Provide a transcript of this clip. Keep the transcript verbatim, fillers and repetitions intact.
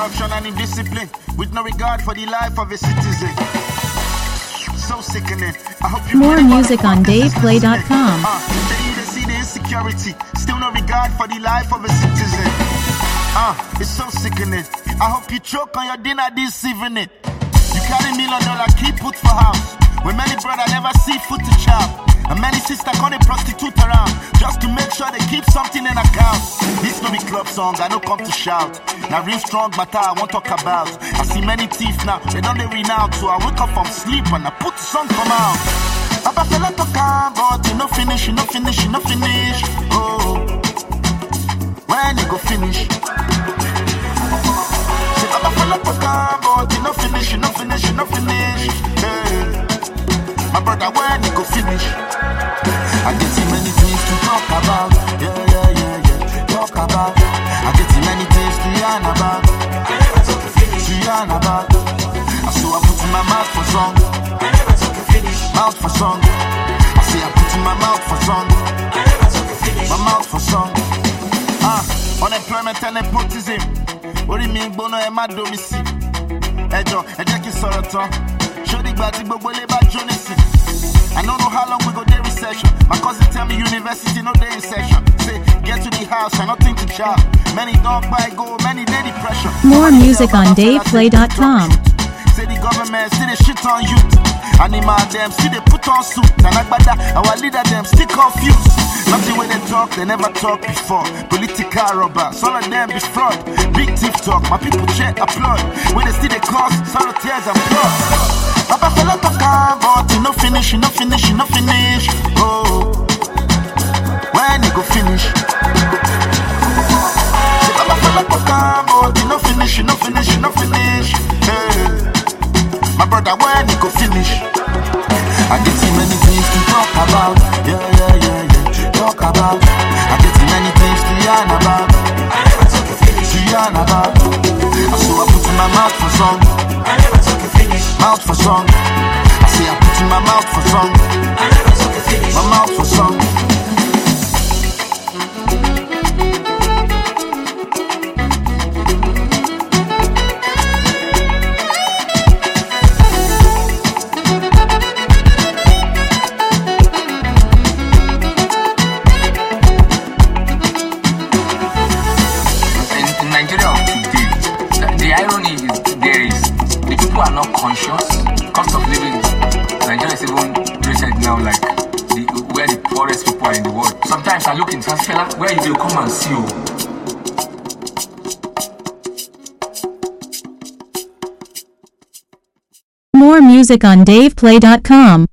corruption and indiscipline, with no regard for the life of a citizen. So sickening. I hope you More music on dave play dot com. Uh, they need to see the insecurity, still no regard for the life of a citizen. Uh, it's so sickening. I hope you choke on your dinner this evening. You carry million dollar key put for house, when many brother never see food to chop, and many sister call a prostitute around, just to make sure they keep something in account. This no be club song, I no come to shout. Now real strong matter I won't talk about. I see many thieves now, they don't they renounce. So I wake up from sleep and I put the song come out. Papa fella talk about you no finish, you no finish, you no finish. Oh, when you go finish? Say Papa fella talk about you no finish, you no finish, you no finish. Hey, my brother, when you go finish? I get too many things to talk about. Yeah, yeah, yeah, yeah. Talk about. I get too many things to yarn about. I never talk to finish. To yarn about. So I put in my mouth for song. I never talk to finish. Mouth for song. I say I put in my mouth for song. I never talk to finish. My mouth for song. Ah, unemployment and nepotism. What do you mean, Bono and my domicile? Ejo, Ejeki Soroton. Show the body, but we'll about Jonathan. I don't know how long we go day recession. My cousin tell me university no day in session. Say get to the house and nothing to chop. Many dog buy go, many day depression. More music on dave play dot com. Say the government see the shit on youth. Animal them see they put on suit. And Agbada, our leader them still confused. Nothing when they talk, they never talk before. Political robbers, all of them be fraud. Big thief talk, my people check applaud. When they see the cause, sorrow tears and blood. Papa fella talk about you no finish, you no finish, you no finish. Oh, when you go finish? Say Papa fella talk about you no finish, you no finish, you no finish. Hey, my brother, when you go finish? I get too many things to talk about. Yeah, yeah, yeah, yeah. Talk about. I get too many things to yarn about. I never talk to finish. To yarn about. So I put in my mouth for song. I never talk to finish. Mouth for song. I say I put in my mouth for song. I never talk to finish. My mouth for song. Are not conscious. Cost of living, Nigeria is even rated now like the, where the poorest people are in the world. Sometimes I look into that fella, where you will come and see you. More music on dave play dot com.